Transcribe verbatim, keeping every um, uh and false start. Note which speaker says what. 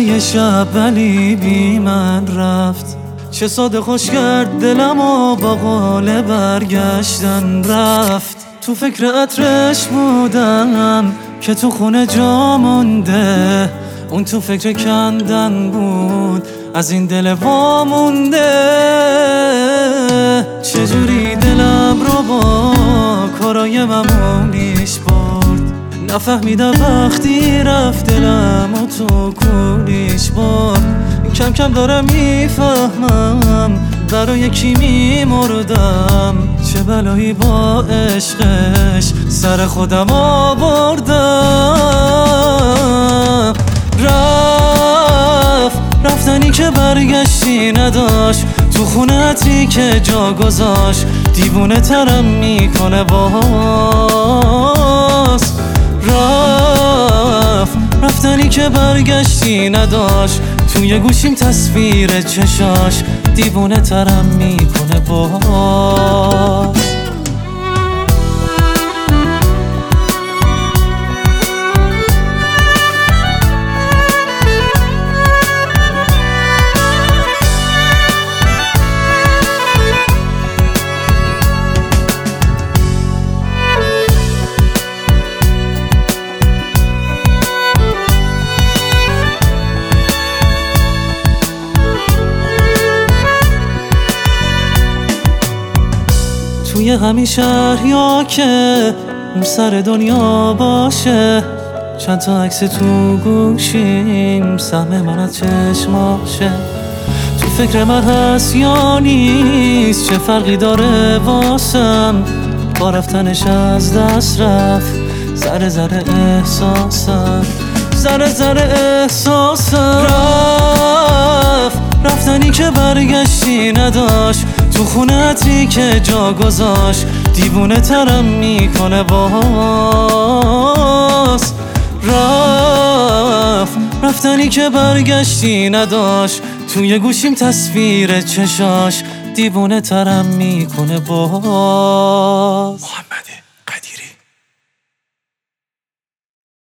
Speaker 1: یه شب ولی بی من رفت. چه ساده خوش کرد دلم و با قول برگشتن رفت. تو فکر عطرش بودم که تو خونه جا مونده، اون تو فکر کندن بود از این دل وامونده. چجوری دلم رو با کارای معمولیش برد، نفهمیدم وقتی رفت دلم و تو کولیش برد. کم کم دارم میفهمم برای کی میمردم، چه بلایی با عشقش سر خودم آوردم. رفت رفتنی که برگشتی نداشت، تو خونتی که جا گذاشت دیوونه ترم میکنه باز. رفت رفتنی که برگشتی نداشت، توی گوشیم تصویر چشاش دیوونه ترم میکنه باز. توی همین شهر یا که اون سر دنیا باشه، چند تا عکس تو گوشیم سهم من از چشماشه. تو فکر من هست یا نیست، چه فرقی داره واسم، با رفتنش از دست رفت ذره ذره احساسم، ذره ذره احساسم. رفت رفتنی که برگشتی نداشت، تو خونتی که جا گذاشت دیوونه ترم میکنه باز. رفت رفتنی که برگشتی نداشت، توی گوشیم تصویر چشاش دیوونه ترم میکنه باز. محمدی